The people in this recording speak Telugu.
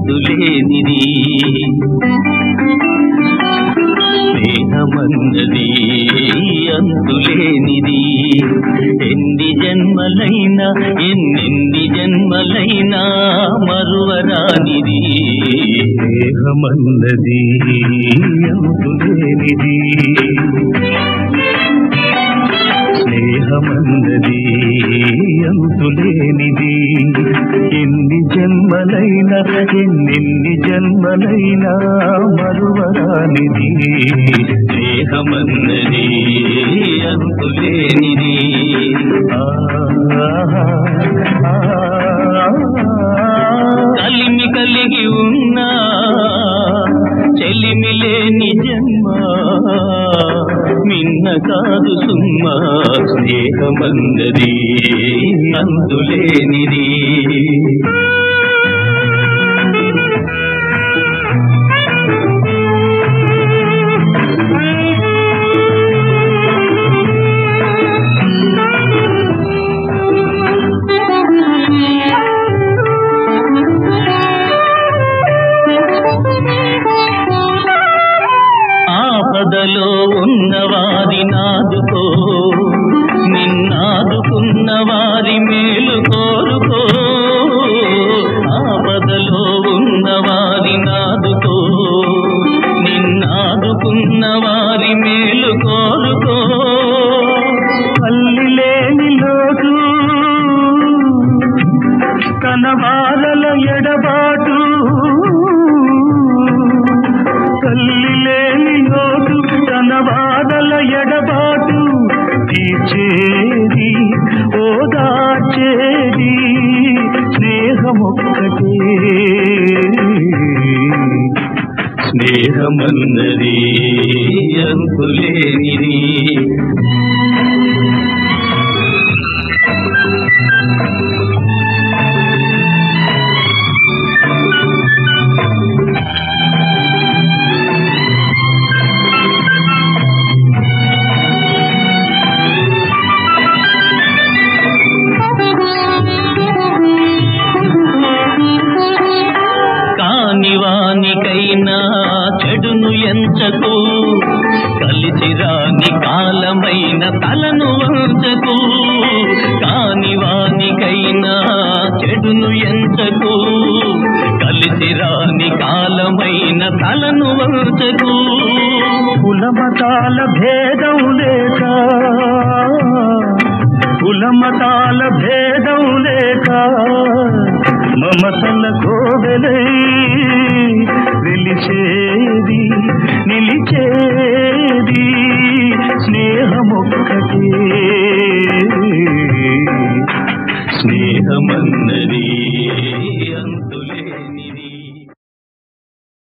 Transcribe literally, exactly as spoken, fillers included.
అంతులేనిది స్నేహమన్నది అంతులేనిది ఎన్ని జన్మలైనా ఎన్నెన్ని జన్మలైనా మరువరానిది స్నేహమన్నది అంతులేనిది స్నేహమన్నది అంతులేనిది ఎన్ని జన్మలైనా ఎన్నెన్ని జన్మలైనా మరువరానిది స్నేహమన్నది అంతులేనిది కలిమి కలిగి ఉన్నా చెలిమి లేని జన్మ మిన్న కాదు సుమ్మా స్నేహమన్నది అంతులేనిది ఆపదలో ఉన్నవారి నాదుకో నిన్నాదుకున్న వారి మేలు కోరుకో ఆపదలో ఉన్నవారి నాదుకో నిన్నాదుకున్న వారి మేలు కోరుకో అల్లి లేని లోటు తన వారల ఎడబాటు తల్లి లేని లోటు తన వారల ఎడబాటు తీర్చేది ఓదార్చేది స్నేహమొక్కటే స్నేహమన్నది అంతులేనిది కానివానికైనా చెడును ఎంచకు కలిసి రాని కాలమైన తలను వంచకు కానివానికైనా చెడును ఎంచకు కలిసి రాని కాలమైన తలను వంచకు కులమతాల భేదం లేక కులమతాల భేదం లేక మమతల కోవెలై